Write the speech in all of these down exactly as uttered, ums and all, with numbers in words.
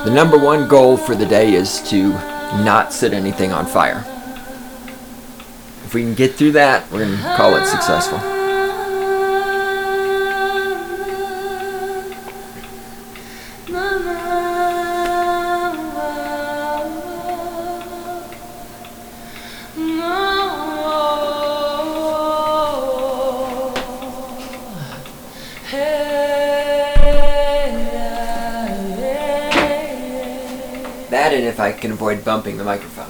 The number one goal for the day is to not set anything on fire. If we can get through that, we're going to call it successful. That, and if I can avoid bumping the microphone.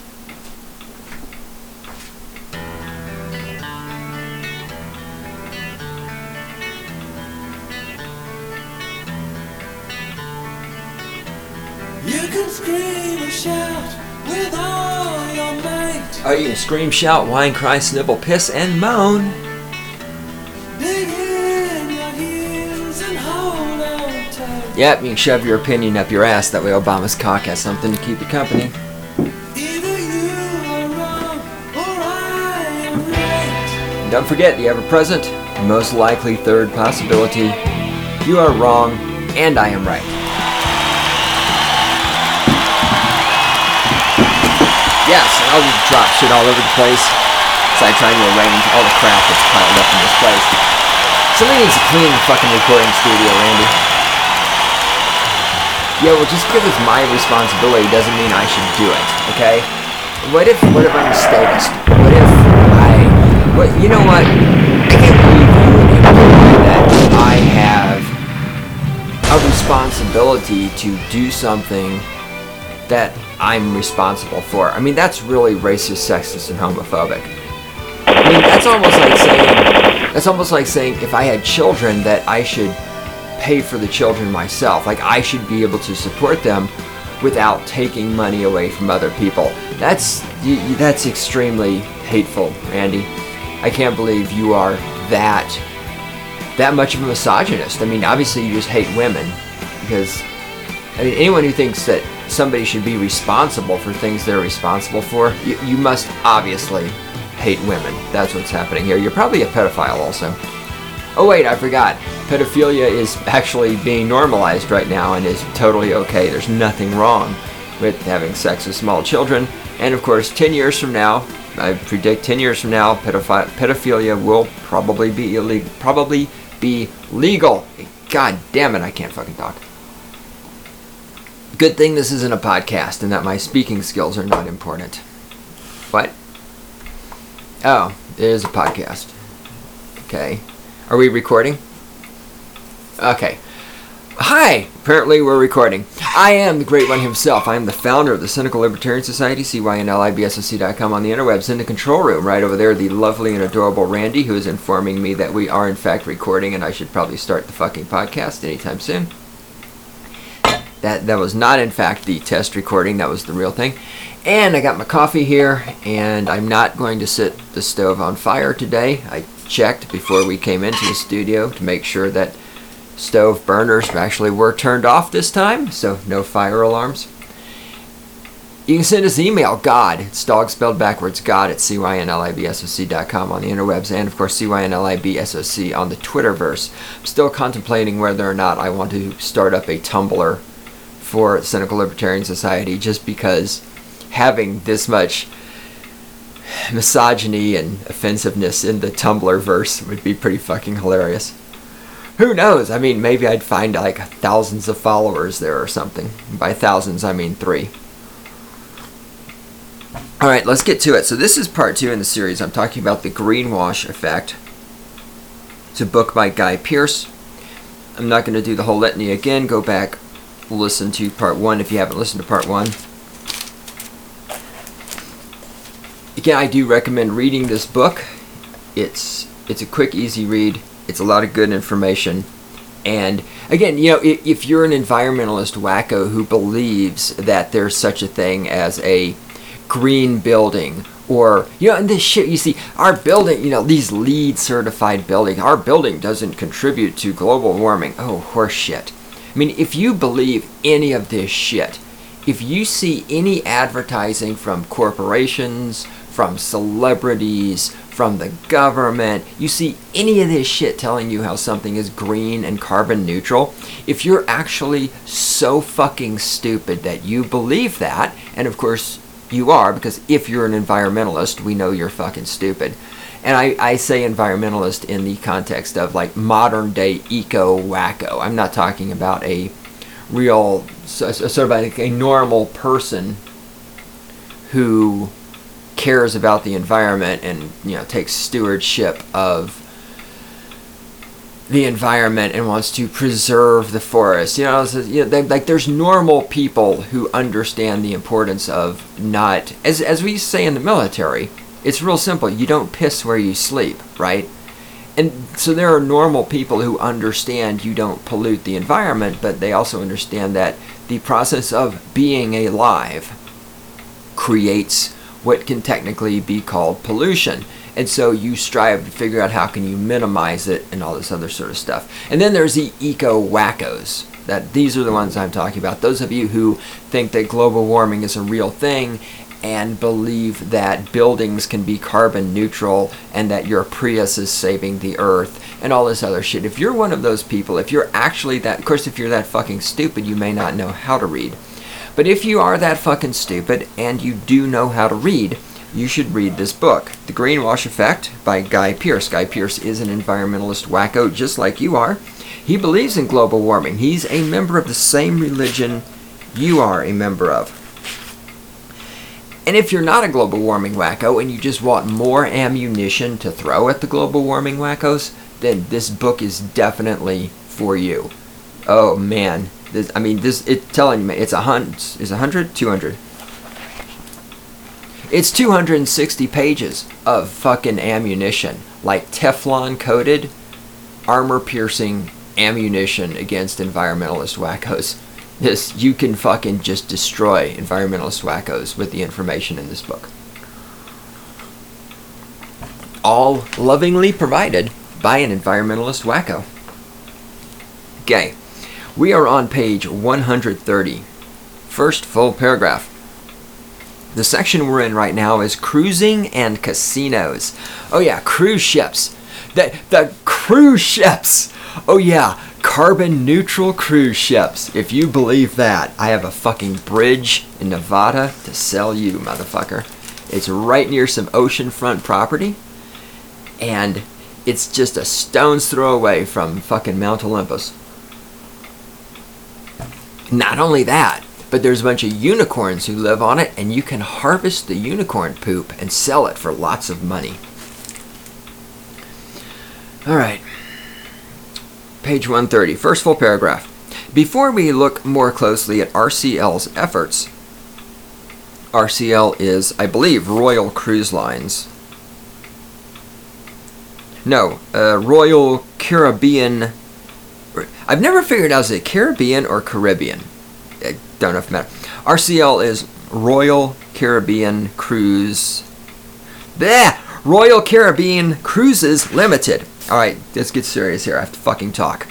You can scream and shout with all your might. Oh, you can scream, shout, whine, cry, snivel, piss, and moan. Dig in your heels and hold on tight. Yep, you can shove your opinion up your ass. That way Obama's cock has something to keep you company. Either you are wrong or I am right. And don't forget the ever-present, most likely third possibility. You are wrong, and I am right. Yes, and I'll just drop shit all over the place as I try to arrange all the crap that's piled up in this place. Somebody needs to clean the fucking recording studio, Randy. Yeah, well, just because it's my responsibility doesn't mean I should do it, okay? What if, what if I'm a statist? What if I, what, you know what? I can't believe you would imply that I have a responsibility to do something that I'm responsible for. I mean, that's really racist, sexist, and homophobic. I mean, that's almost like saying, that's almost like saying if I had children that I should pay for the children myself. Like, I should be able to support them without taking money away from other people. That's, that's extremely hateful, Randy. I can't believe you are that, that much of a misogynist. I mean, obviously you just hate women because, I mean, anyone who thinks that somebody should be responsible for things they're responsible for, you, you must obviously hate women. That's what's happening here. You're probably a pedophile also. Oh wait, I forgot. Pedophilia is actually being normalized right now and is totally okay. There's nothing wrong with having sex with small children. And of course, ten years from now, I predict ten years from now, pedophi- pedophilia will probably be illegal. Probably be legal. God damn it, I can't fucking talk. Good thing this isn't a podcast and that my speaking skills are not important. What? Oh, it is a podcast. Okay. Are we recording? Okay. Hi! Apparently we're recording. I am the Great One himself. I am the founder of the Cynical Libertarian Society, C Y N L I B S O C dot com on the interwebs. In the control room, right over there, the lovely and adorable Randy, who is informing me that we are in fact recording and I should probably start the fucking podcast anytime soon. That that was not, in fact, the test recording. That was the real thing. And I got my coffee here, and I'm not going to set the stove on fire today. I checked before we came into the studio to make sure that stove burners actually were turned off this time, so no fire alarms. You can send us email, God. It's dog spelled backwards, God at C Y N L I B S O C dot com on the interwebs, and of course C Y N L I B S O C on the Twitterverse. I'm still contemplating whether or not I want to start up a Tumblr for Cynical Libertarian Society, just because having this much misogyny and offensiveness in the Tumblr verse would be pretty fucking hilarious. Who knows? I mean, maybe I'd find like thousands of followers there or something. By thousands, I mean three. Alright, let's get to it. So this is part two in the series. I'm talking about the greenwash effect. It's a book by Guy Pearce. I'm not going to do the whole litany again. Go back, listen to part one if you haven't listened to part one. Again, I do recommend reading this book. It's it's a quick, easy read. It's a lot of good information. And again, you know, if, if you're an environmentalist wacko who believes that there's such a thing as a green building, or, you know, and this shit, you see, our building, you know, these LEED certified buildings, our building doesn't contribute to global warming. Oh, horse shit. I mean, if you believe any of this shit, if you see any advertising from corporations, from celebrities, from the government. You see any of this shit telling you how something is green and carbon neutral, if you're actually so fucking stupid that you believe that, and of course you are, because if you're an environmentalist, we know you're fucking stupid. And I, I say environmentalist in the context of like modern day eco-wacko. I'm not talking about a real, sort of like a normal person who cares about the environment and, you know, takes stewardship of the environment and wants to preserve the forest. You know, so, you know, they, like there's normal people who understand the importance of not, as as we say in the military, it's real simple. You don't piss where you sleep, right? And so there are normal people who understand you don't pollute the environment, but they also understand that the process of being alive creates what can technically be called pollution. And so you strive to figure out how can you minimize it and all this other sort of stuff. And then there's the eco-wackos. That these are the ones I'm talking about. Those of you who think that global warming is a real thing and believe that buildings can be carbon neutral and that your Prius is saving the earth and all this other shit. If you're one of those people, if you're actually that, of course if you're that fucking stupid, you may not know how to read. But if you are that fucking stupid and you do know how to read, you should read this book, The Greenwash Effect by Guy Pearce. Guy Pearce is an environmentalist wacko just like you are. He believes in global warming. He's a member of the same religion you are a member of. And if you're not a global warming wacko and you just want more ammunition to throw at the global warming wackos, then this book is definitely for you. Oh man. This, I mean, this it's telling me it's a hundred, is a hundred, two hundred. It's two hundred sixty pages of fucking ammunition, like Teflon coated, armor piercing ammunition against environmentalist wackos. This you can fucking just destroy environmentalist wackos with the information in this book. All lovingly provided by an environmentalist wacko. Okay. We are on page one hundred thirty. First full paragraph. The section we're in right now is cruising and casinos. Oh yeah, cruise ships. The, the cruise ships. Oh yeah, carbon neutral cruise ships. If you believe that, I have a fucking bridge in Nevada to sell you, motherfucker. It's right near some oceanfront property. And it's just a stone's throw away from fucking Mount Olympus. Not only that, but there's a bunch of unicorns who live on it, and you can harvest the unicorn poop and sell it for lots of money. Alright. Page one thirty, first full paragraph. Before we look more closely at R C L's efforts, R C L is, I believe, Royal Cruise Lines. No, uh, Royal Caribbean. I've never figured out, is it Caribbean or Caribbean? I don't know if it matters. R C L is Royal Caribbean Cruise. Bleh! Royal Caribbean Cruises Limited. Alright, let's get serious here. I have to fucking talk.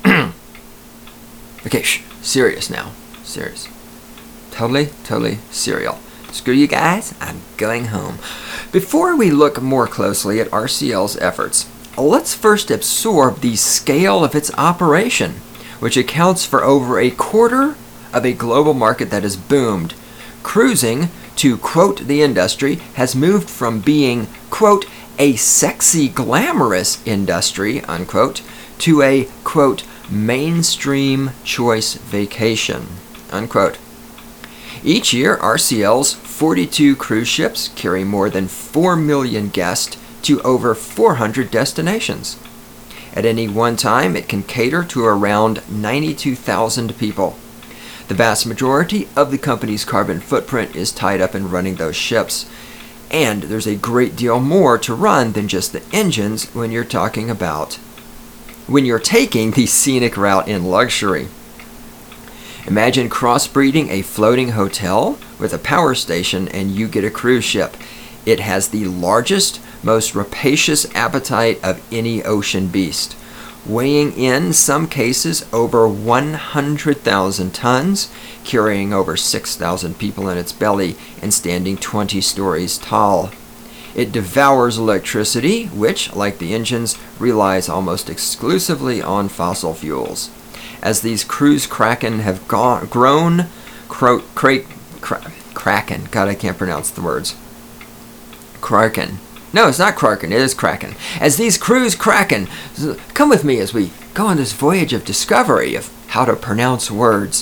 Okay, shh. Serious now. Serious. Totally, totally serial. Screw you guys. I'm going home. Before we look more closely at R C L's efforts, let's first absorb the scale of its operation, which accounts for over a quarter of a global market that has boomed. Cruising, to quote the industry, has moved from being, quote, a sexy, glamorous industry, unquote, to a, quote, mainstream choice vacation, unquote. Each year, R C L's forty-two cruise ships carry more than four million guests to over four hundred destinations. At any one time, it can cater to around ninety-two thousand people. The vast majority of the company's carbon footprint is tied up in running those ships. And there's a great deal more to run than just the engines when you're talking about, when you're taking the scenic route in luxury. Imagine crossbreeding a floating hotel with a power station and you get a cruise ship. It has the largest, most rapacious appetite of any ocean beast, weighing in some cases over one hundred thousand tons, carrying over six thousand people in its belly, and standing twenty stories tall. It devours electricity, which, like the engines, relies almost exclusively on fossil fuels. As these cruise kraken have gone, grown, cro- cra- cra- kraken, God, I can't pronounce the words. Kraken. No, it's not kraken, it is kraken. As these cruise kraken, come with me as we go on this voyage of discovery of how to pronounce words.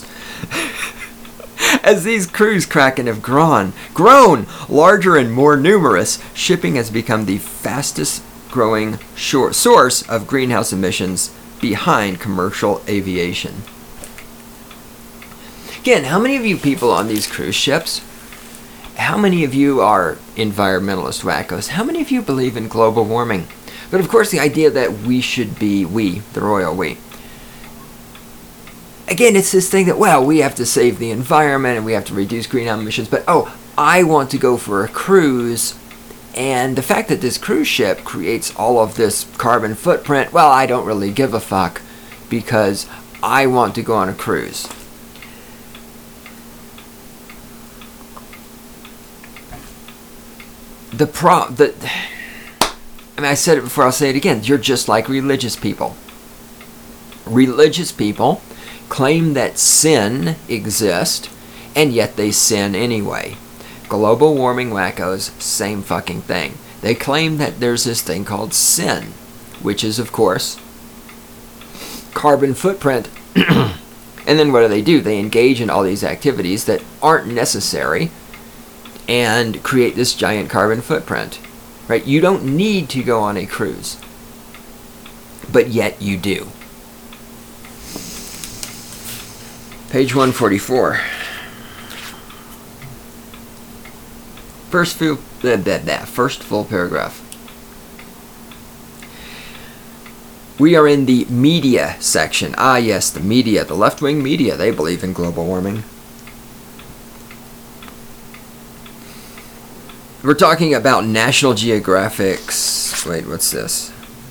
As these cruise kraken have grown, grown larger and more numerous, shipping has become the fastest growing shore, source of greenhouse emissions behind commercial aviation. Again, how many of you people on these cruise ships, how many of you are environmentalist wackos? How many of you believe in global warming? But of course the idea that we should be, we, the royal we, again, it's this thing that, well, we have to save the environment and we have to reduce greenhouse emissions, but, oh, I want to go for a cruise, and the fact that this cruise ship creates all of this carbon footprint, well, I don't really give a fuck because I want to go on a cruise. The pro... The, I mean, I said it before, I'll say it again. You're just like religious people. Religious people claim that sin exists, and yet they sin anyway. Global warming wackos, same fucking thing. They claim that there's this thing called sin, which is, of course, carbon footprint. And then what do they do? They engage in all these activities that aren't necessary and create this giant carbon footprint. Right? You don't need to go on a cruise, but yet you do. Page one forty-four. First full, blah, blah, blah, first full paragraph. We are in the media section. Ah, yes, the media, the left-wing media. They believe in global warming. We're talking about National Geographic's... Wait, what's this?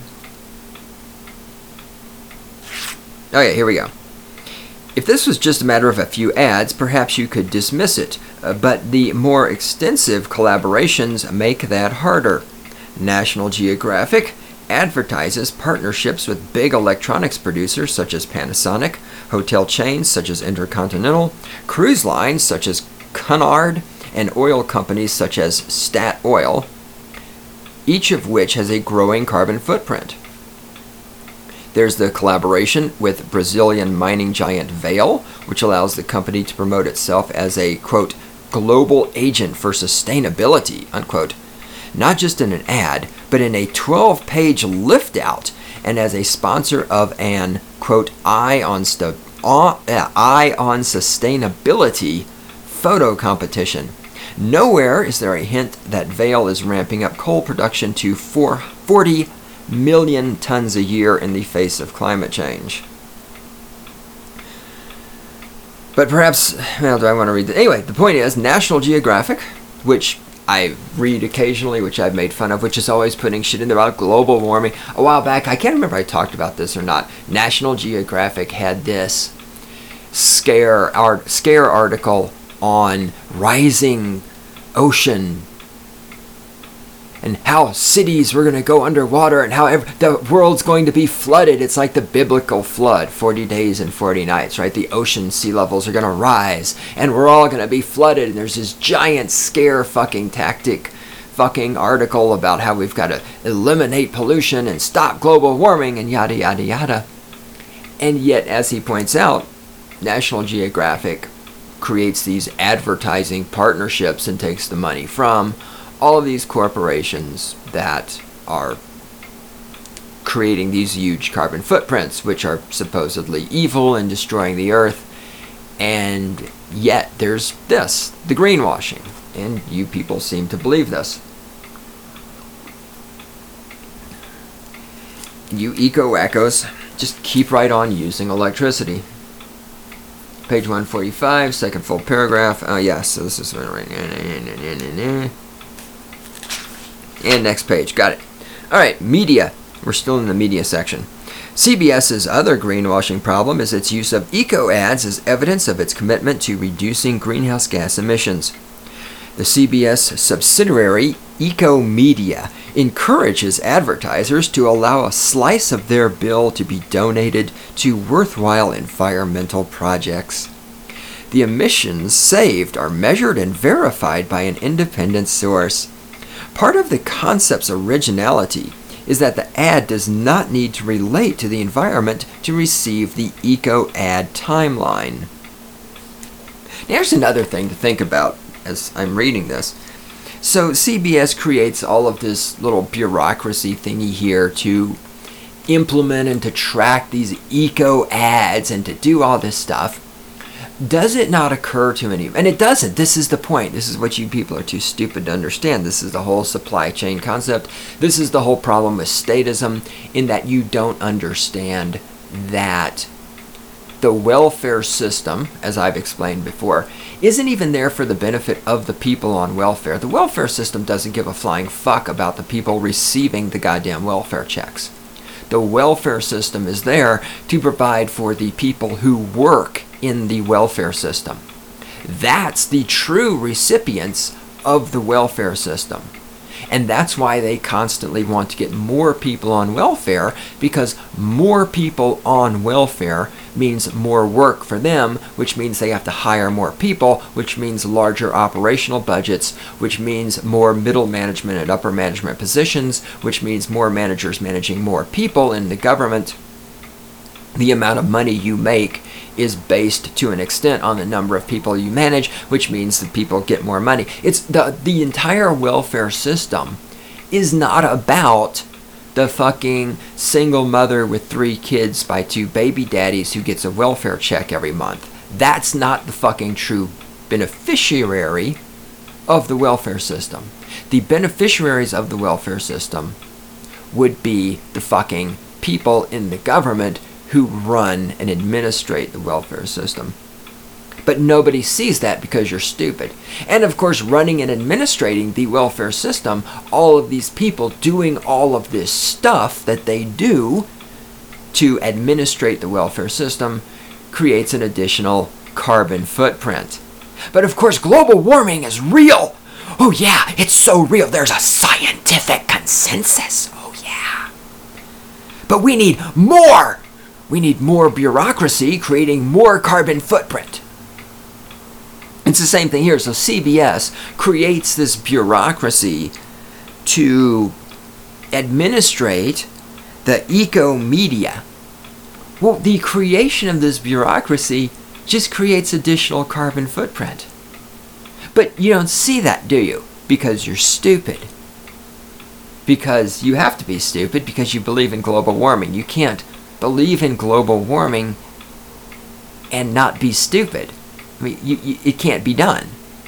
Okay, here we go. If this was just a matter of a few ads, perhaps you could dismiss it, uh, but the more extensive collaborations make that harder. National Geographic advertises partnerships with big electronics producers such as Panasonic, hotel chains such as Intercontinental, cruise lines such as Cunard, and oil companies such as Statoil, each of which has a growing carbon footprint. There's the collaboration with Brazilian mining giant Vale, which allows the company to promote itself as a, quote, global agent for sustainability, unquote, not just in an ad, but in a twelve-page lift-out, and as a sponsor of an, quote, eye on, st- uh, eye on sustainability photo competition. Nowhere is there a hint that Vale is ramping up coal production to forty million tons a year in the face of climate change. But perhaps, well, do I want to read that? Anyway, the point is, National Geographic, which I read occasionally, which I've made fun of, which is always putting shit in there about global warming. A while back, I can't remember if I talked about this or not. National Geographic had this scare art, scare article on rising ocean and how cities were going to go underwater and how ev- the world's going to be flooded. It's like the biblical flood, forty days and forty nights, right? The ocean sea levels are going to rise and we're all going to be flooded. And there's this giant scare fucking tactic fucking article about how we've got to eliminate pollution and stop global warming and yada, yada, yada. And yet, as he points out, National Geographic creates these advertising partnerships and takes the money from all of these corporations that are creating these huge carbon footprints, which are supposedly evil and destroying the earth. And yet there's this, the greenwashing. And you people seem to believe this. You eco-wackos just keep right on using electricity. Page one forty-five, second full paragraph. Oh, yes, so this is right. And next page, got it. All right, media. We're still in the media section. CBS's other greenwashing problem is its use of eco-ads as evidence of its commitment to reducing greenhouse gas emissions. The C B S subsidiary Eco Media encourages advertisers to allow a slice of their bill to be donated to worthwhile environmental projects. The emissions saved are measured and verified by an independent source. Part of the concept's originality is that the ad does not need to relate to the environment to receive the Eco Ad timeline. Now, here's another thing to think about as I'm reading this. So C B S creates all of this little bureaucracy thingy here to implement and to track these eco ads and to do all this stuff. Does it not occur to any, and it doesn't, this is the point, this is what you people are too stupid to understand, this is the whole supply chain concept, this is the whole problem with statism, in that you don't understand that the welfare system, as I've explained before, isn't even there for the benefit of the people on welfare. The welfare system doesn't give a flying fuck about the people receiving the goddamn welfare checks. The welfare system is there to provide for the people who work in the welfare system. That's the true recipients of the welfare system. And that's why they constantly want to get more people on welfare, because more people on welfare means more work for them, which means they have to hire more people, which means larger operational budgets, which means more middle management and upper management positions, which means more managers managing more people in the government. The amount of money you make is based to an extent on the number of people you manage, which means that people get more money. It's the the entire welfare system is not about the fucking single mother with three kids by two baby daddies who gets a welfare check every month. That's not the fucking true beneficiary of the welfare system. The beneficiaries of the welfare system would be the fucking people in the government who run and administrate the welfare system. But nobody sees that because you're stupid. And of course, running and administrating the welfare system, all of these people doing all of this stuff that they do to administrate the welfare system creates an additional carbon footprint. But of course, global warming is real. Oh yeah, it's so real. There's a scientific consensus. Oh yeah. But we need more. We need more bureaucracy creating more carbon footprint. It's the same thing here. So C B S creates this bureaucracy to administrate the eco media. Well, the creation of this bureaucracy just creates additional carbon footprint. But you don't see that, do you? Because you're stupid. Because you have to be stupid because you believe in global warming. You can't believe in global warming and not be stupid. I mean, you, you, it can't be done.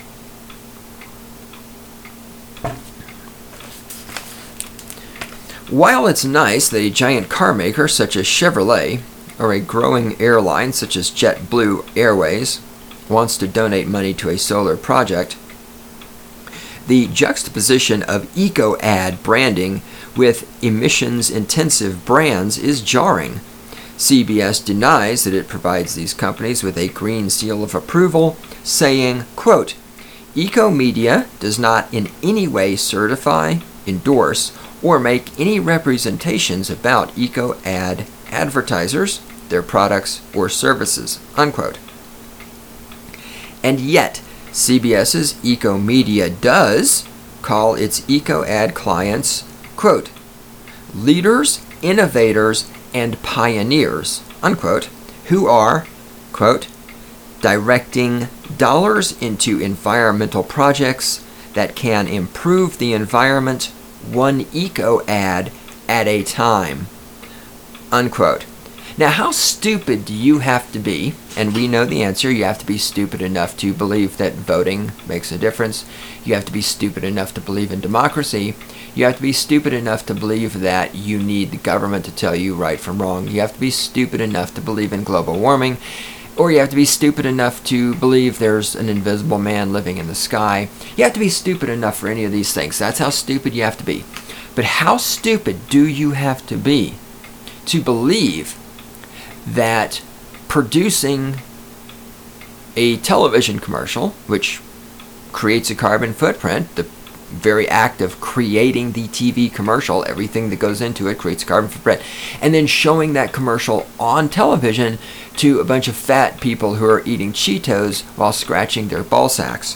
While it's nice that a giant car maker such as Chevrolet or a growing airline such as JetBlue Airways wants to donate money to a solar project, the juxtaposition of eco-ad branding with emissions-intensive brands is jarring. C B S denies that it provides these companies with a green seal of approval, saying, quote, "Eco Media does not in any way certify, endorse, or make any representations about eco-ad advertisers, their products, or services," unquote. And yet, CBS's Eco Media does call its eco-ad clients, quote, "leaders, innovators, and pioneers," unquote, who are, quote, "directing dollars into environmental projects that can improve the environment one eco-ad at a time," unquote. Now, how stupid do you have to be? And we know the answer. You have to be stupid enough to believe that voting makes a difference. You have to be stupid enough to believe in democracy. You have to be stupid enough to believe that you need the government to tell you right from wrong. You have to be stupid enough to believe in global warming. Or you have to be stupid enough to believe there's an invisible man living in the sky. You have to be stupid enough for any of these things. That's how stupid you have to be. But how stupid do you have to be to believe that producing a television commercial, which creates a carbon footprint, the very active creating the T V commercial. Everything that goes into it creates a carbon footprint. And then showing that commercial on television to a bunch of fat people who are eating Cheetos while scratching their ball sacks.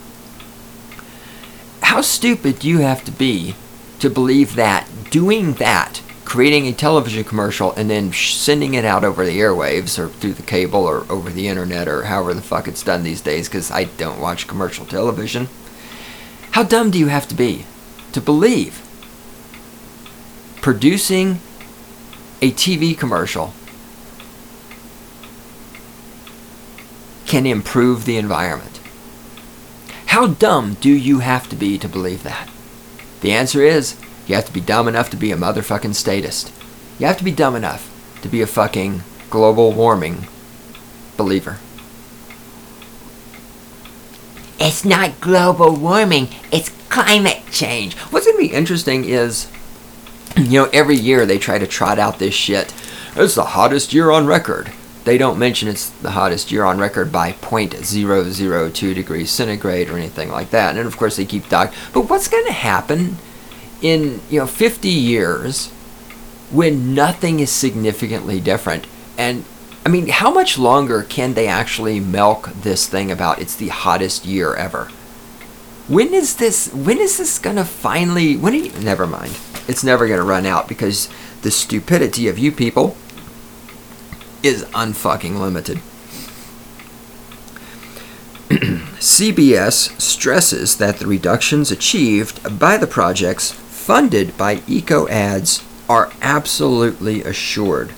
How stupid do you have to be to believe that doing that, creating a television commercial and then sending it out over the airwaves or through the cable or over the internet or however the fuck it's done these days, because I don't watch commercial television. How dumb do you have to be to believe producing a T V commercial can improve the environment? How dumb do you have to be to believe that? The answer is, you have to be dumb enough to be a motherfucking statist. You have to be dumb enough to be a fucking global warming believer. It's not global warming, it's climate change. What's going to be interesting is, you know, every year they try to trot out this shit. It's the hottest year on record. They don't mention it's the hottest year on record by zero point zero zero two degrees centigrade or anything like that. And of course they keep talking. But what's going to happen in, you know, fifty years when nothing is significantly different? And I mean, how much longer can they actually milk this thing about it's the hottest year ever? When is this when is this gonna finally when are you, never mind. It's never gonna run out because the stupidity of you people is unfucking limited. C B S stresses that the reductions achieved by the projects funded by eco ads are absolutely assured.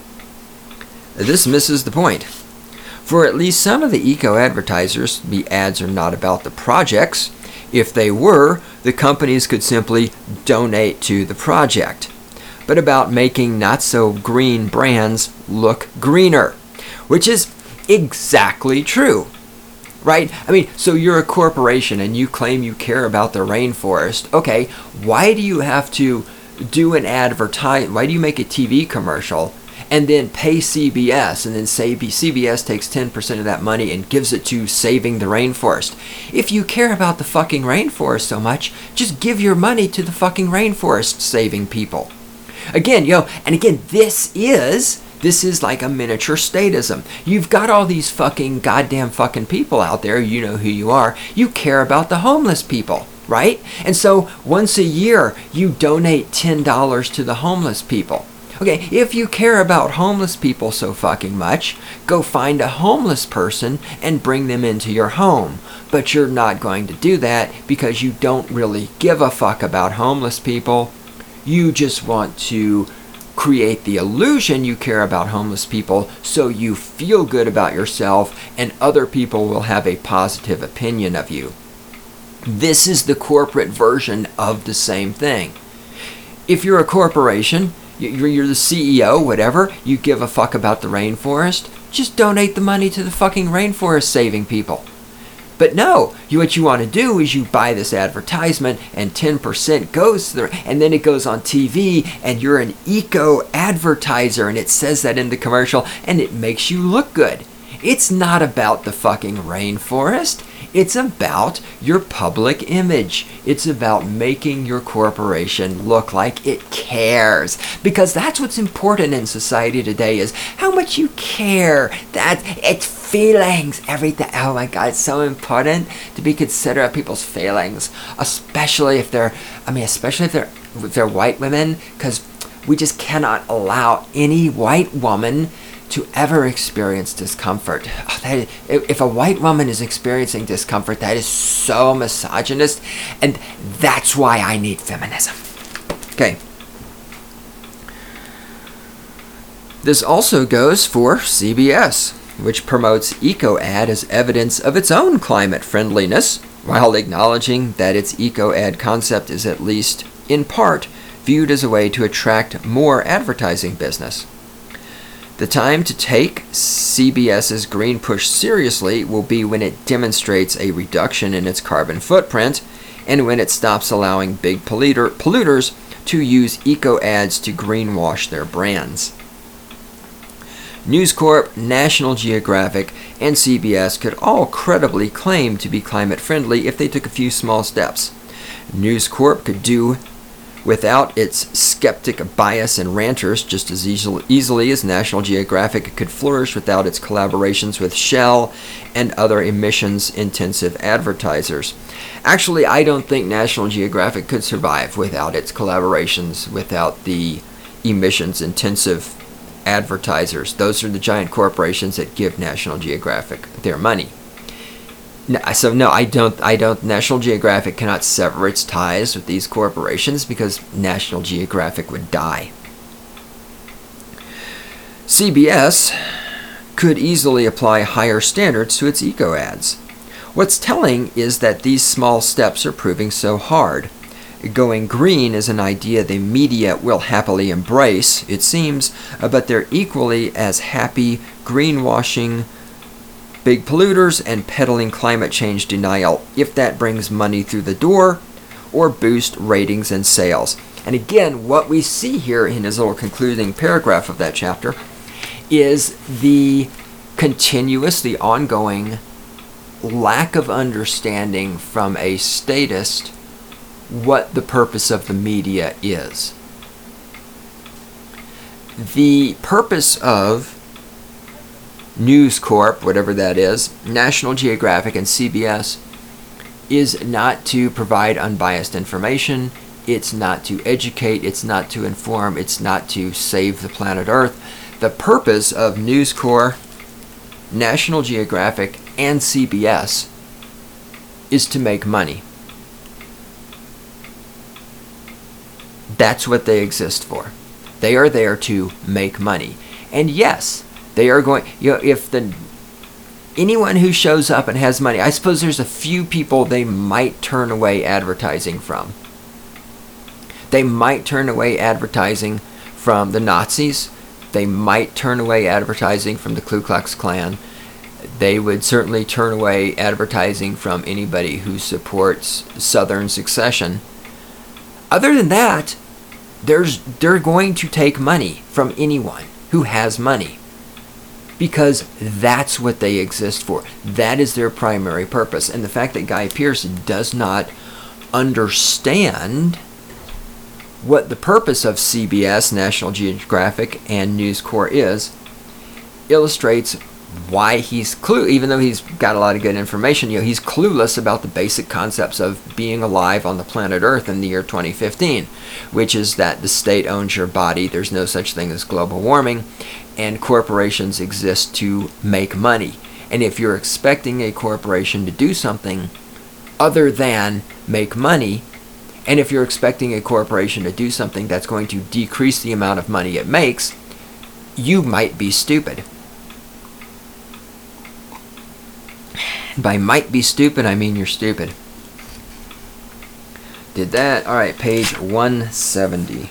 This misses the point. For at least some of the eco advertisers, the ads are not about the projects. If they were, the companies could simply donate to the project, but about making not so green brands look greener, which is exactly true. Right? I mean, so you're a corporation and you claim you care about the rainforest. Okay, why do you have to do an advertise? Why do you make a T V commercial and then pay C B S and then say C B S takes ten percent of that money and gives it to saving the rainforest? If you care about the fucking rainforest so much, just give your money to the fucking rainforest saving people. Again, yo, and again, this is... This is like a miniature statism. You've got all these fucking goddamn fucking people out there, you know who you are. You care about the homeless people, right? And so once a year, you donate ten dollars to the homeless people. Okay, if you care about homeless people so fucking much, go find a homeless person and bring them into your home. But you're not going to do that because you don't really give a fuck about homeless people. You just want to create the illusion you care about homeless people so you feel good about yourself and other people will have a positive opinion of you. This is the corporate version of the same thing. If you're a corporation, you're the C E O, whatever, you give a fuck about the rainforest, just donate the money to the fucking rainforest saving people. But no, you, what you want to do is you buy this advertisement and ten percent goes to the, and then it goes on T V and you're an eco advertiser and it says that in the commercial and it makes you look good. It's not about the fucking rainforest. It's about your public image. It's about making your corporation look like it cares. Because that's what's important in society today is how much you care. That it's feelings, everything. Oh my God, it's so important to be considerate of people's feelings. Especially if they're, I mean, especially if they're, if they're white women. Because we just cannot allow any white woman to ever experience discomfort. Oh, that is, if a white woman is experiencing discomfort, that is so misogynist, and that's why I need feminism. Okay. This also goes for C B S, which promotes eco-ad as evidence of its own climate friendliness, while acknowledging that its eco-ad concept is at least, in part, viewed as a way to attract more advertising business. The time to take CBS's green push seriously will be when it demonstrates a reduction in its carbon footprint and when it stops allowing big polluter, polluters to use eco-ads to greenwash their brands. News Corp, National Geographic, and C B S could all credibly claim to be climate friendly if they took a few small steps. News Corp could do without its skeptic bias and ranters just as easily, easily as National Geographic could flourish without its collaborations with Shell and other emissions-intensive advertisers. Actually, I don't think National Geographic could survive without its collaborations, without the emissions-intensive advertisers. Those are the giant corporations that give National Geographic their money. No, so no, I don't. I don't. National Geographic cannot sever its ties with these corporations because National Geographic would die. C B S could easily apply higher standards to its eco ads. What's telling is that these small steps are proving so hard. Going green is an idea the media will happily embrace, it seems, but they're equally as happy greenwashing big polluters and peddling climate change denial if that brings money through the door or boost ratings and sales. And again, what we see here in his little concluding paragraph of that chapter is the continuous, the ongoing lack of understanding from a statist what the purpose of the media is. The purpose of News Corp, whatever that is, National Geographic, and C B S is not to provide unbiased information, it's not to educate, it's not to inform, it's not to save the planet Earth. The purpose of News Corp, National Geographic, and C B S is to make money. That's what they exist for. They are there to make money. And yes, they are going, you know, if the anyone who shows up and has money, I suppose there's a few people they might turn away advertising from. They might turn away advertising from the Nazis. They might turn away advertising from the Ku Klux Klan. They would certainly turn away advertising from anybody who supports Southern secession. Other than that, there's they're going to take money from anyone who has money. Because that's what they exist for. That is their primary purpose. And the fact that Guy Pearce does not understand what the purpose of C B S, National Geographic, and News Corp is, illustrates why he's clue. Even though he's got a lot of good information, you know, he's clueless about the basic concepts of being alive on the planet Earth in the year twenty fifteen, which is that the state owns your body. There's no such thing as global warming. And corporations exist to make money. And if you're expecting a corporation to do something other than make money, and if you're expecting a corporation to do something that's going to decrease the amount of money it makes, you might be stupid. By might be stupid, I mean you're stupid. Did that? Alright, page one seventy.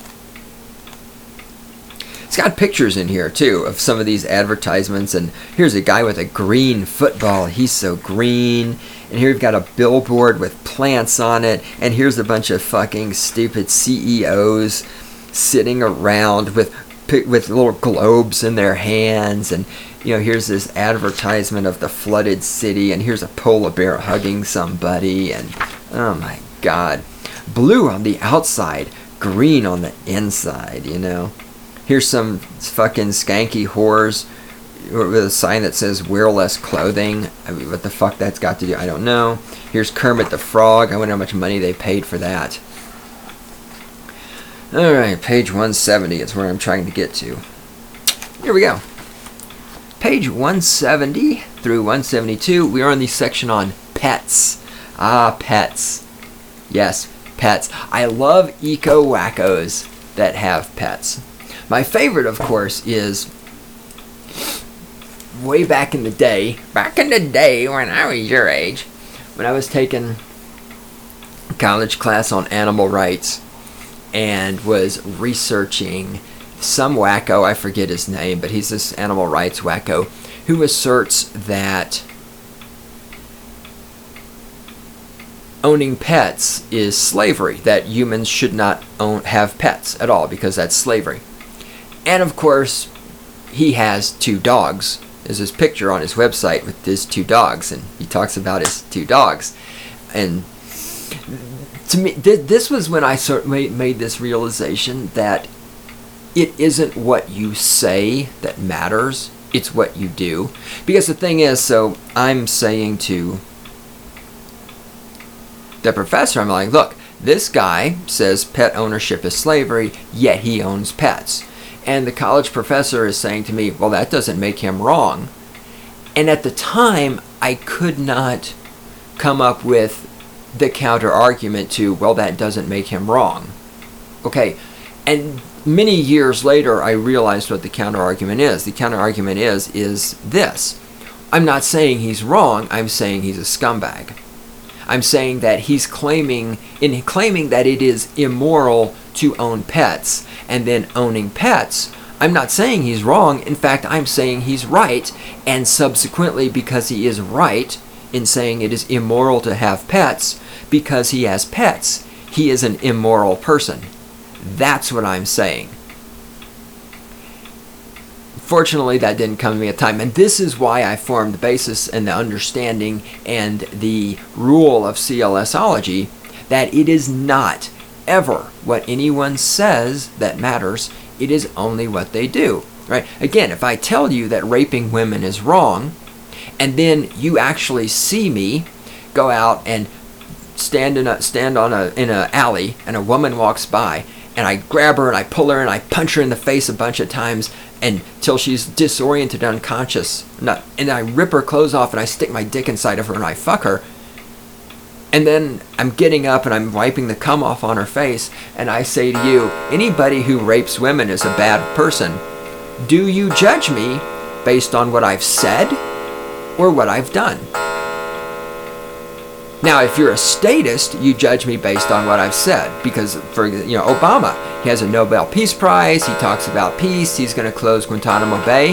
It's got pictures in here, too, of some of these advertisements. And here's a guy with a green football. He's so green. And here we've got a billboard with plants on it. And here's a bunch of fucking stupid C E Os sitting around with with little globes in their hands. And, you know, here's this advertisement of the flooded city. And here's a polar bear hugging somebody. And, oh, my God. Blue on the outside, green on the inside, you know. Here's some fucking skanky whores with a sign that says wear less clothing. I mean, what the fuck that's got to do, I don't know. Here's Kermit the Frog. I wonder how much money they paid for that. Alright, page one seventy is where I'm trying to get to. Here we go. Page one seventy through one seventy-two, we are in the section on pets. Ah, pets. Yes, pets. I love eco-wackos that have pets. My favorite, of course, is way back in the day, back in the day when I was your age, when I was taking a college class on animal rights and was researching some wacko, I forget his name, but he's this animal rights wacko, who asserts that owning pets is slavery, that humans should not own have pets at all because that's slavery. And of course, he has two dogs. There's this picture on his website with his two dogs, and he talks about his two dogs. And to me, th- this was when I sort of made, made this realization that it isn't what you say that matters, it's what you do. Because the thing is, so I'm saying to the professor, I'm like, look, this guy says pet ownership is slavery, yet he owns pets. And the college professor is saying to me, well, that doesn't make him wrong. And at the time, I could not come up with the counter argument to, well, that doesn't make him wrong. Okay, and many years later, I realized what the counter argument is. The counter argument is, is this. I'm not saying he's wrong, I'm saying he's a scumbag. I'm saying that he's claiming, in claiming that it is immoral to own pets, and then owning pets, I'm not saying he's wrong. In fact, I'm saying he's right, and subsequently, because he is right in saying it is immoral to have pets, because he has pets, he is an immoral person. That's what I'm saying. Fortunately, that didn't come to me at the time, and this is why I formed the basis and the understanding and the rule of C L S ology, that it is not ever what anyone says that matters, it is only what they do, right? Again, if I tell you that raping women is wrong, and then you actually see me go out and stand in a stand on a in an alley, and a woman walks by, and I grab her and I pull her and I punch her in the face a bunch of times until she's disoriented, unconscious, not, and I rip her clothes off and I stick my dick inside of her and I fuck her, and then I'm getting up and I'm wiping the cum off on her face, and I say to you, anybody who rapes women is a bad person. Do you judge me based on what I've said or what I've done? Now, if you're a statist, you judge me based on what I've said, because, for you know, Obama, he has a Nobel Peace Prize, he talks about peace, he's going to close Guantanamo Bay.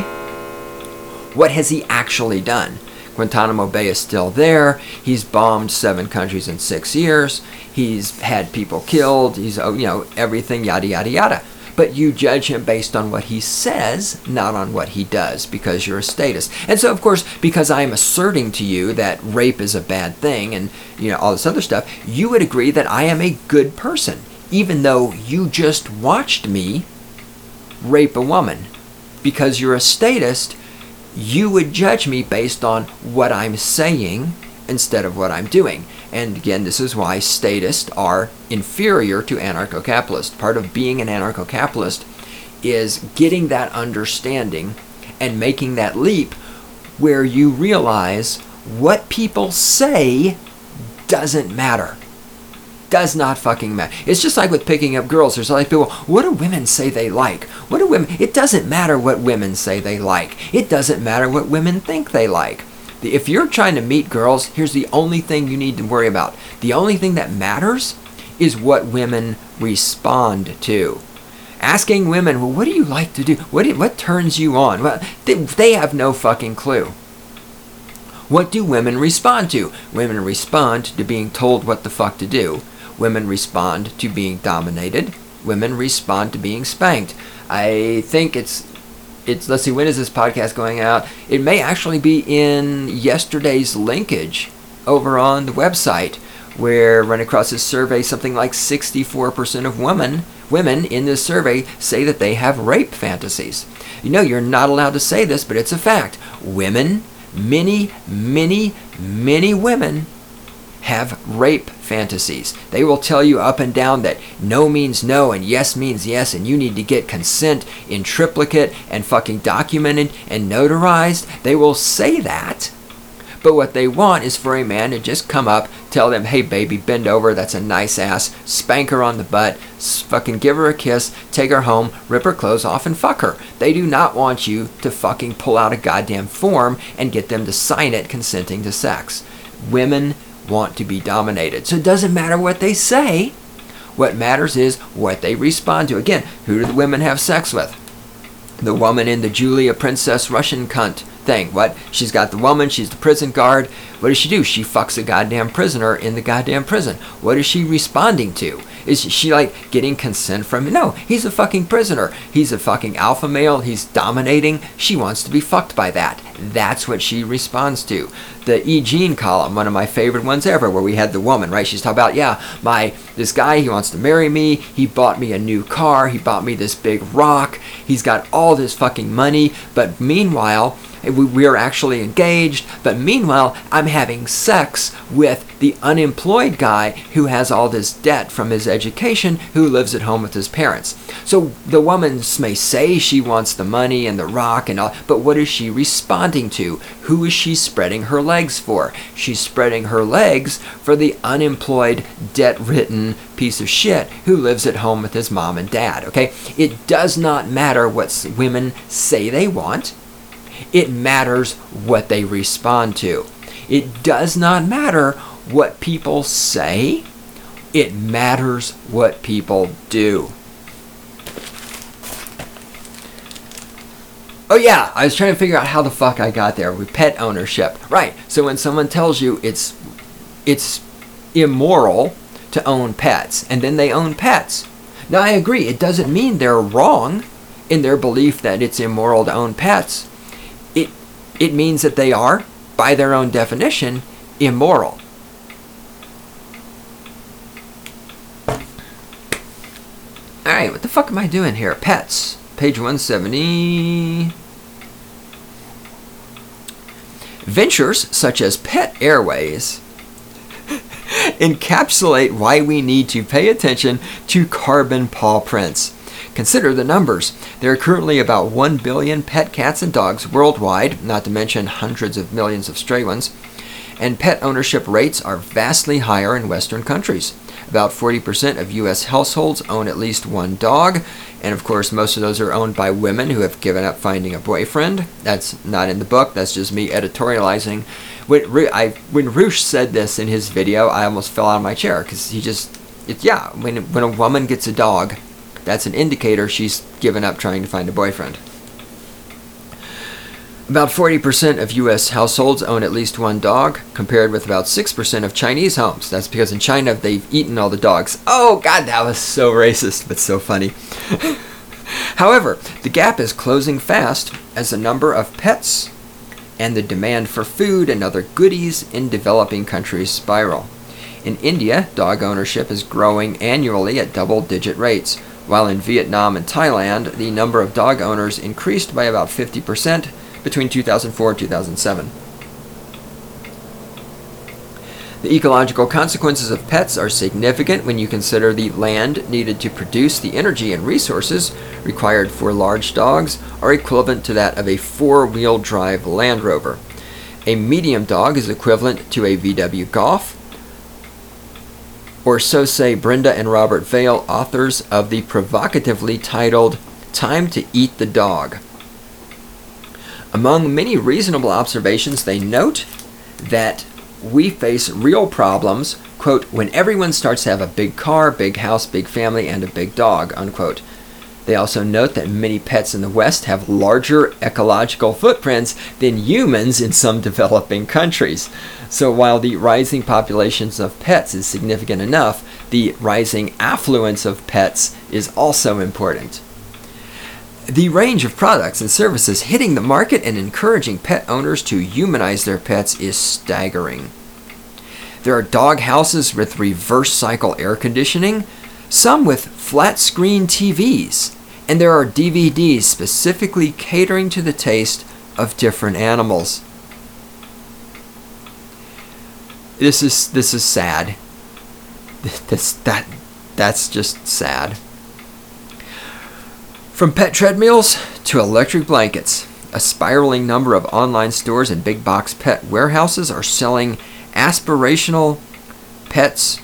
What has he actually done? Guantanamo Bay is still there, he's bombed seven countries in six years, he's had people killed, he's, you know, everything, yada, yada, yada. But you judge him based on what he says, not on what he does, because you're a statist. And so, of course, because I'm asserting to you that rape is a bad thing and, you know, all this other stuff, you would agree that I am a good person, even though you just watched me rape a woman. Because you're a statist, you would judge me based on what I'm saying instead of what I'm doing. And again, this is why statists are inferior to anarcho-capitalists. Part of being an anarcho-capitalist is getting that understanding and making that leap where you realize what people say doesn't matter. Does not fucking matter. It's just like with picking up girls. There's like people, what do women say they like? What do women, it doesn't matter what women say they like. It doesn't matter what women think they like. If you're trying to meet girls, here's the only thing you need to worry about. The only thing that matters is what women respond to. Asking women, well, what do you like to do? What do, what turns you on? Well, they, they have no fucking clue. What do women respond to? Women respond to being told what the fuck to do. Women respond to being dominated. Women respond to being spanked. I think it's... It's, let's see, when is this podcast going out? It may actually be in yesterday's linkage over on the website, where run across this survey, something like sixty-four percent of women women in this survey say that they have rape fantasies. You know, you're not allowed to say this, but it's a fact. Women, many, many, many women have rape fantasies. They will tell you up and down that no means no and yes means yes, and you need to get consent in triplicate and fucking documented and notarized. They will say that, but what they want is for a man to just come up, tell them, hey baby, bend over, that's a nice ass, spank her on the butt, fucking give her a kiss, take her home, rip her clothes off and fuck her. They do not want you to fucking pull out a goddamn form and get them to sign it consenting to sex. Women want to be dominated. So it doesn't matter what they say. What matters is what they respond to. Again, who do the women have sex with? The woman in the Julia Princess Russian cunt thing. What? She's got the woman, she's the prison guard. What does she do? She fucks a goddamn prisoner in the goddamn prison. What is she responding to? Is she like getting consent from him? No, he's a fucking prisoner. He's a fucking alpha male. He's dominating. She wants to be fucked by that. That's what she responds to. The E. Jean column, one of my favorite ones ever, where we had the woman, right? She's talking about, yeah, my this guy, he wants to marry me. He bought me a new car. He bought me this big rock. He's got all this fucking money. But meanwhile, we, we are actually engaged. But meanwhile, I'm having sex with the unemployed guy who has all this debt from his education, who lives at home with his parents. So the woman may say she wants the money and the rock and all, but what is she responding to? Who is she spreading her legs for? She's spreading her legs for the unemployed, debt-ridden piece of shit who lives at home with his mom and dad, okay? It does not matter what women say they want. It matters what they respond to. It does not matter what people say. It matters what people do. Oh yeah, I was trying to figure out how the fuck I got there with pet ownership. Right, so when someone tells you it's it's immoral to own pets, and then they own pets. Now I agree, it doesn't mean they're wrong in their belief that it's immoral to own pets. It it means that they are, by their own definition, immoral. Alright, what the fuck am I doing here? Pets. Page one seventy. Ventures such as Pet Airways encapsulate why we need to pay attention to carbon paw prints. Consider the numbers. There are currently about one billion pet cats and dogs worldwide, not to mention hundreds of millions of stray ones. And pet ownership rates are vastly higher in Western countries. About forty percent of U S households own at least one dog, and of course most of those are owned by women who have given up finding a boyfriend. That's not in the book, that's just me editorializing. When, I, when Roosh said this in his video, I almost fell out of my chair, because he just, it's, yeah, when, when a woman gets a dog, that's an indicator she's given up trying to find a boyfriend. About forty percent of U S households own at least one dog, compared with about six percent of Chinese homes. That's because in China, they've eaten all the dogs. Oh, God, that was so racist, but so funny. However, the gap is closing fast as the number of pets and the demand for food and other goodies in developing countries spiral. In India, dog ownership is growing annually at double-digit rates, while in Vietnam and Thailand, the number of dog owners increased by about fifty percent between two thousand four and two thousand seven. The ecological consequences of pets are significant when you consider the land needed to produce the energy and resources required for large dogs are equivalent to that of a four-wheel drive Land Rover. A medium dog is equivalent to a V W Golf, or so say Brenda and Robert Vale, authors of the provocatively titled Time to Eat the Dog. Among many reasonable observations, they note that we face real problems, quote, when everyone starts to have a big car, big house, big family, and a big dog, unquote. They also note that many pets in the West have larger ecological footprints than humans in some developing countries. So while the rising populations of pets is significant enough, the rising affluence of pets is also important. The range of products and services hitting the market and encouraging pet owners to humanize their pets is staggering. There are dog houses with reverse cycle air conditioning, some with flat screen T Vs, and there are D V Ds specifically catering to the taste of different animals. This is this is sad. This that that's just sad. From pet treadmills to electric blankets, a spiraling number of online stores and big box pet warehouses are selling aspirational pets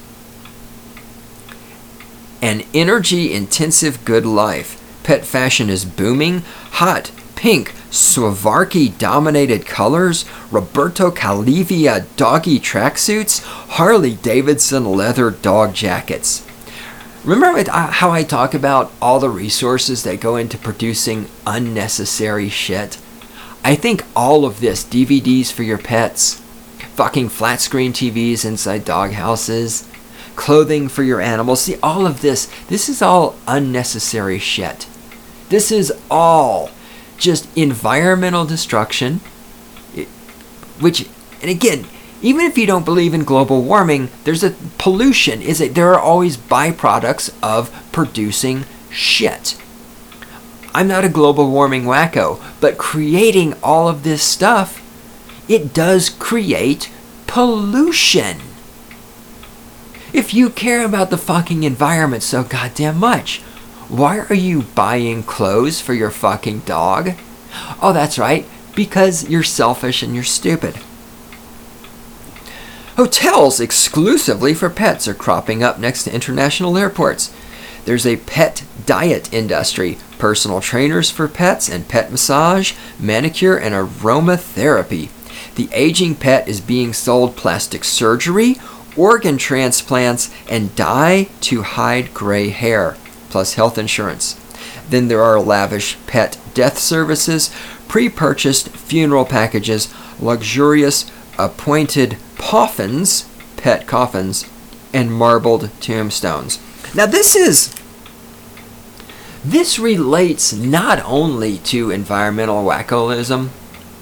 and energy-intensive good life. Pet fashion is booming. Hot, pink, Swarovski-dominated colors, Roberto Calivia doggy tracksuits, Harley-Davidson leather dog jackets. Remember how I talk about all the resources that go into producing unnecessary shit? I think all of this, D V Ds for your pets, fucking flat screen T Vs inside dog houses, clothing for your animals. See, all of this, this is all unnecessary shit. This is all just environmental destruction, which, and again, even if you don't believe in global warming, there's a pollution. Is it? There are always byproducts of producing shit. I'm not a global warming wacko, but creating all of this stuff, it does create pollution. If you care about the fucking environment so goddamn much, why are you buying clothes for your fucking dog? Oh, that's right, because you're selfish and you're stupid. Hotels exclusively for pets are cropping up next to international airports. There's a pet diet industry, personal trainers for pets, and pet massage, manicure, and aromatherapy. The aging pet is being sold plastic surgery, organ transplants, and dye to hide gray hair, plus health insurance. Then there are lavish pet death services, pre-purchased funeral packages, luxurious appointed coffins, pet coffins, and marbled tombstones. Now this is, this relates not only to environmental wackoism,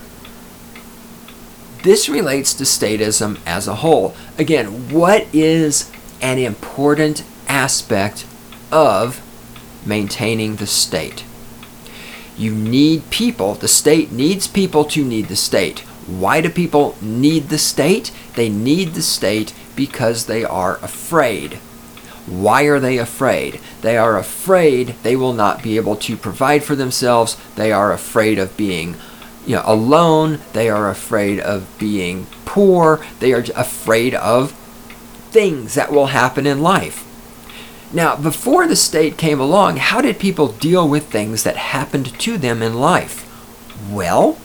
this relates to statism as a whole. Again, what is an important aspect of maintaining the state? You need people, the state needs people to need the state. Why do people need the state? They need the state because they are afraid. Why are they afraid? They are afraid they will not be able to provide for themselves. They are afraid of being, you know, alone. They are afraid of being poor. They are afraid of things that will happen in life. Now, before the state came along, how did people deal with things that happened to them in life? Well,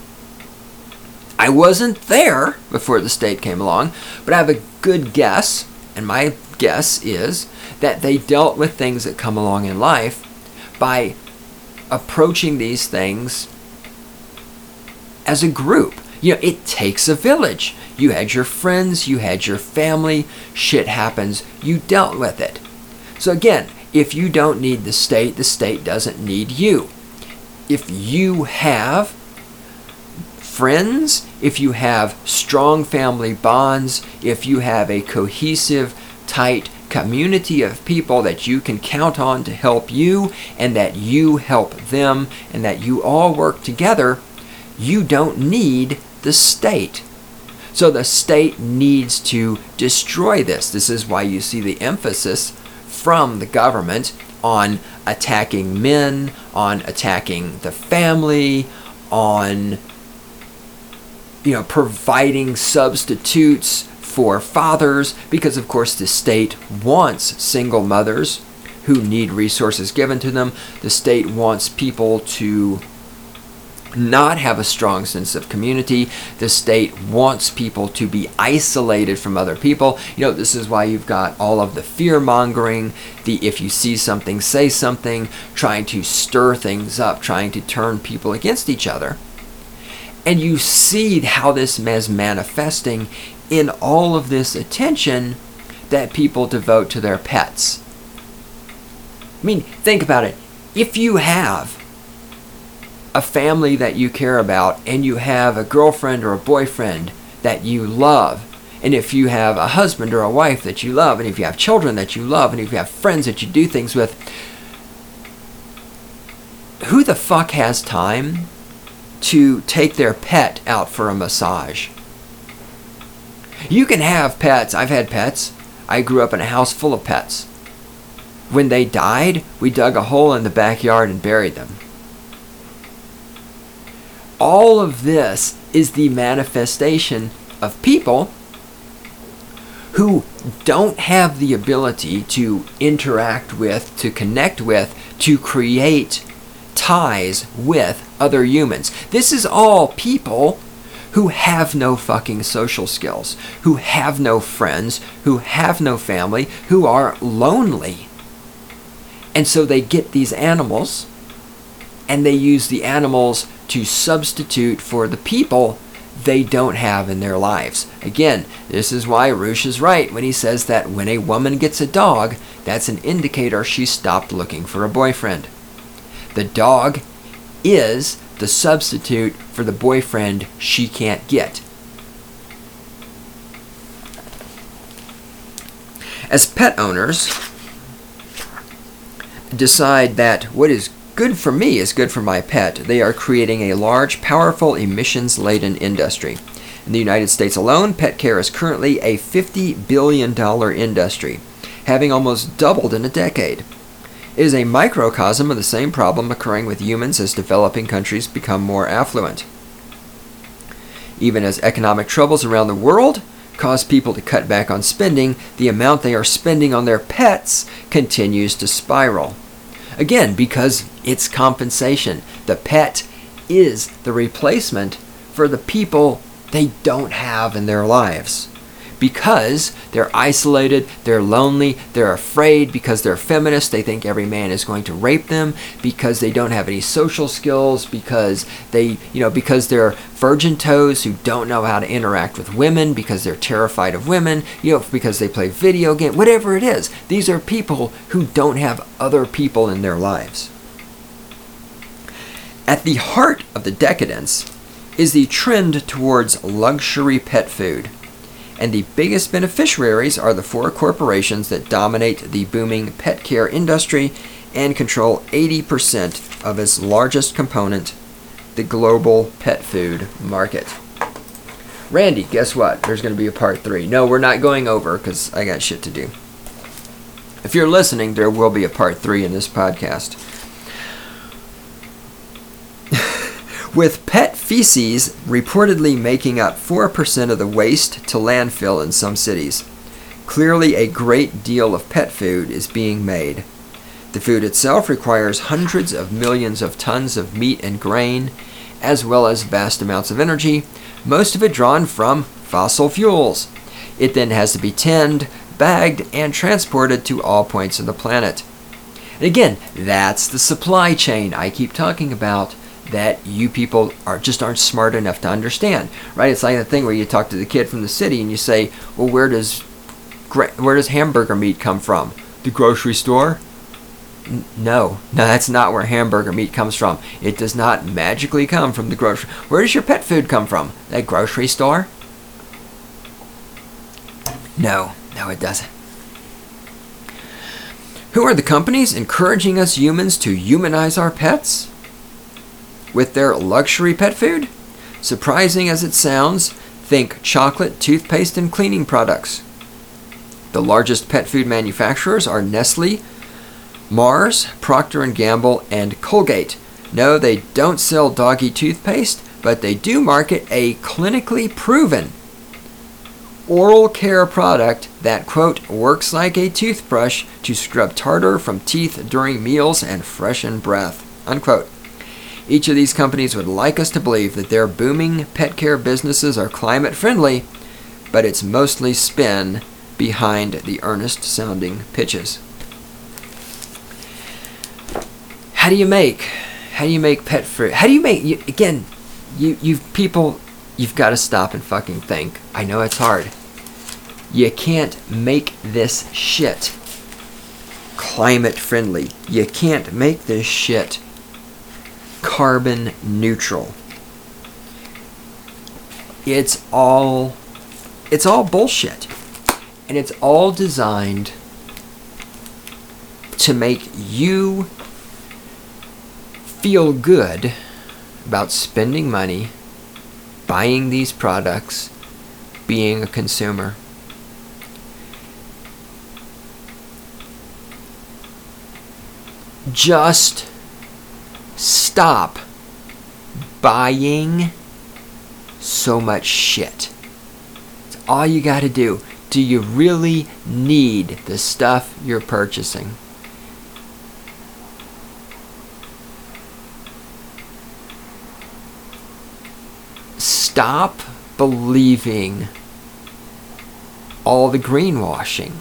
I wasn't there before the state came along, but I have a good guess, and my guess is that they dealt with things that come along in life by approaching these things as a group. You know, it takes a village. You had your friends, you had your family, shit happens, you dealt with it. So again, if you don't need the state, the state doesn't need you. If you have friends, if you have strong family bonds, if you have a cohesive, tight community of people that you can count on to help you, and that you help them, and that you all work together, you don't need the state. So the state needs to destroy this. This is why you see the emphasis from the government on attacking men, on attacking the family, on, you know, providing substitutes for fathers, because of course the state wants single mothers who need resources given to them. The state wants people to not have a strong sense of community. The state wants people to be isolated from other people. You know, this is why you've got all of the fear mongering, the if you see something, say something, trying to stir things up, trying to turn people against each other. And you see how this is manifesting in all of this attention that people devote to their pets. I mean, think about it. If you have a family that you care about, and you have a girlfriend or a boyfriend that you love, and if you have a husband or a wife that you love, and if you have children that you love, and if you have friends that you do things with, who the fuck has time to take their pet out for a massage? You can have pets. I've had pets. I grew up in a house full of pets. When they died, we dug a hole in the backyard and buried them. All of this is the manifestation of people who don't have the ability to interact with, to connect with, to create ties with other humans. This is all people who have no fucking social skills, who have no friends, who have no family, who are lonely. And so they get these animals, and they use the animals to substitute for the people they don't have in their lives. Again, this is why Roosh is right when he says that when a woman gets a dog, that's an indicator she stopped looking for a boyfriend. The dog is the substitute for the boyfriend she can't get. As pet owners decide that what is good for me is good for my pet, they are creating a large, powerful, emissions-laden industry. In the United States alone, pet care is currently a fifty billion dollars industry, having almost doubled in a decade. It is a microcosm of the same problem occurring with humans as developing countries become more affluent. Even as economic troubles around the world cause people to cut back on spending, the amount they are spending on their pets continues to spiral. Again, because it's compensation. The pet is the replacement for the people they don't have in their lives. Because they're isolated, they're lonely, they're afraid, because they're feminists, they think every man is going to rape them, because they don't have any social skills, because they, you know, because they're virgin toes who don't know how to interact with women, because they're terrified of women, you know, because they play video games, whatever it is. These are people who don't have other people in their lives. At the heart of the decadence is the trend towards luxury pet food. And the biggest beneficiaries are the four corporations that dominate the booming pet care industry and control eighty percent of its largest component, the global pet food market. Randy, guess what? There's going to be a part three. No, we're not going over because I got shit to do. If you're listening, there will be a part three in this podcast. With pet feces reportedly making up four percent of the waste to landfill in some cities. Clearly a great deal of pet food is being made. The food itself requires hundreds of millions of tons of meat and grain, as well as vast amounts of energy, most of it drawn from fossil fuels. It then has to be tinned, bagged, and transported to all points of the planet. And again, that's the supply chain I keep talking about, that you people are just aren't smart enough to understand, right? It's like the thing where you talk to the kid from the city and you say, well, where does where does hamburger meat come from? The grocery store? N- no, no, that's not where hamburger meat comes from. It does not magically come from the grocery. Where does your pet food come from? The grocery store? No, no, it doesn't. Who are the companies encouraging us humans to humanize our pets with their luxury pet food? Surprising as it sounds, think chocolate, toothpaste, and cleaning products. The largest pet food manufacturers are Nestle, Mars, Procter and Gamble, and Colgate. No, they don't sell doggy toothpaste, but they do market a clinically proven oral care product that, quote, works like a toothbrush to scrub tartar from teeth during meals and freshen breath, unquote. Each of these companies would like us to believe that their booming pet care businesses are climate friendly, but it's mostly spin behind the earnest-sounding pitches. How do you make? How do you make pet food? How do you make? You, again, you you people, you've got to stop and fucking think. I know it's hard. You can't make this shit climate friendly. You can't make this shit carbon neutral. It's all it's all bullshit. And it's all designed to make you feel good about spending money, buying these products, being a consumer. Just stop buying so much shit. It's all you got to do. Do you really need the stuff you're purchasing? Stop believing all the greenwashing.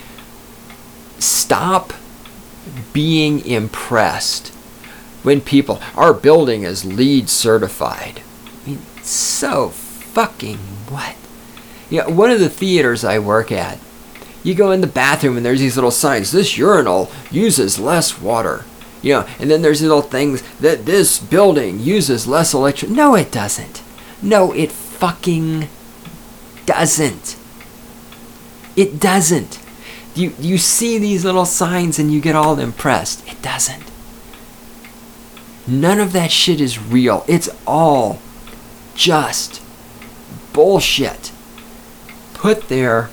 Stop being impressed when people, our building is LEED certified. I mean, so fucking what? Yeah, one of the theaters I work at, you go in the bathroom and there's these little signs. This urinal uses less water. You know, and then there's little things that this building uses less electric. No, it doesn't. No, it fucking doesn't. It doesn't. You you see these little signs and you get all impressed. It doesn't. None of that shit is real. It's all just bullshit put there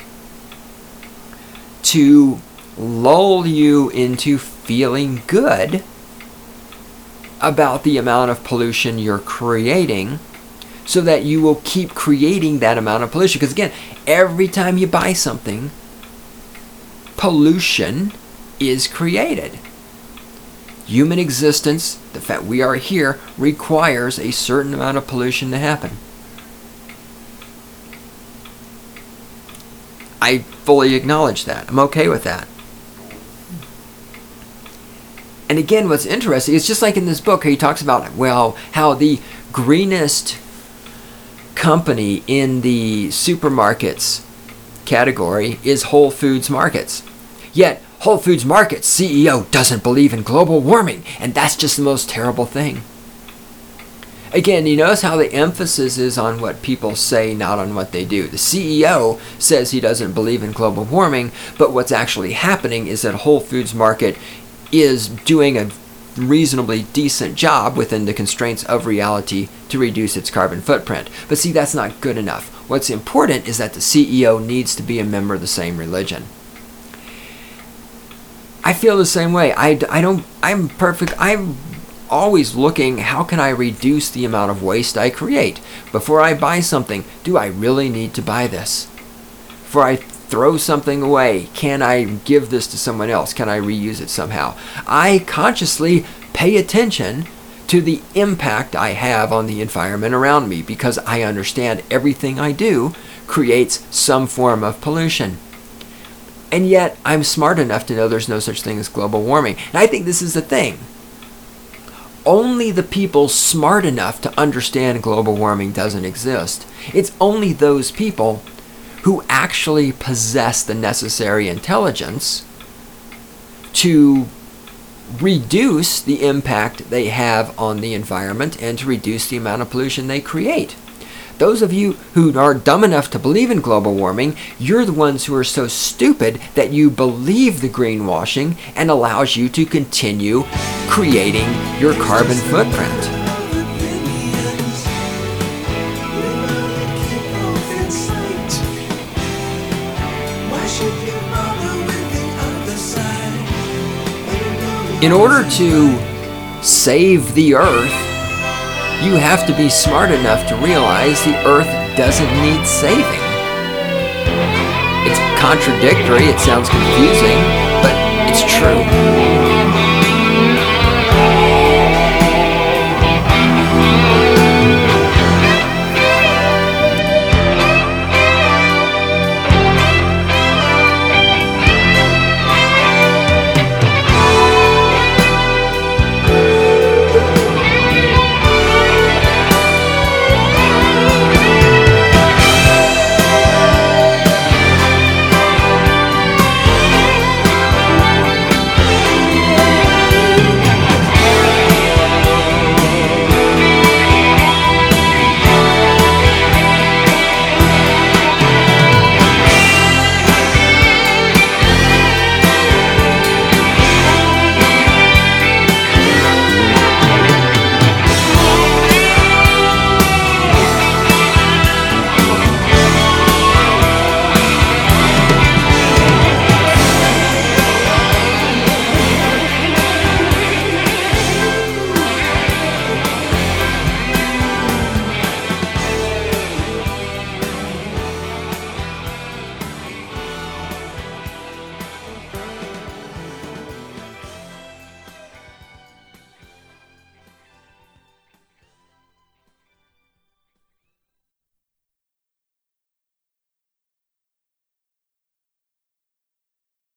to lull you into feeling good about the amount of pollution you're creating, so that you will keep creating that amount of pollution. Because again, every time you buy something, pollution is created. Human existence, the fact we are here, requires a certain amount of pollution to happen. I fully acknowledge that. I'm okay with that. And again, what's interesting, it's just like in this book, he talks about, well, how the greenest company in the supermarkets category is Whole Foods Markets. Yet, Whole Foods Markets C E O doesn't believe in global warming, and that's just the most terrible thing. Again, you notice how the emphasis is on what people say, not on what they do. The C E O says he doesn't believe in global warming, but what's actually happening is that Whole Foods Market is doing a reasonably decent job within the constraints of reality to reduce its carbon footprint. But see, that's not good enough. What's important is that the C E O needs to be a member of the same religion. I feel the same way. I, I don't, I'm perfect. I'm always looking, how can I reduce the amount of waste I create? Before I buy something, do I really need to buy this? Before I throw something away, can I give this to someone else? Can I reuse it somehow? I consciously pay attention to the impact I have on the environment around me, because I understand everything I do creates some form of pollution. And yet, I'm smart enough to know there's no such thing as global warming. And I think this is the thing. Only the people smart enough to understand global warming doesn't exist. It's only those people who actually possess the necessary intelligence to reduce the impact they have on the environment and to reduce the amount of pollution they create. Those of you who are dumb enough to believe in global warming, you're the ones who are so stupid that you believe the greenwashing and allows you to continue creating your carbon footprint. In order to save the earth, you have to be smart enough to realize the earth doesn't need saving. It's contradictory, it sounds confusing, but it's true.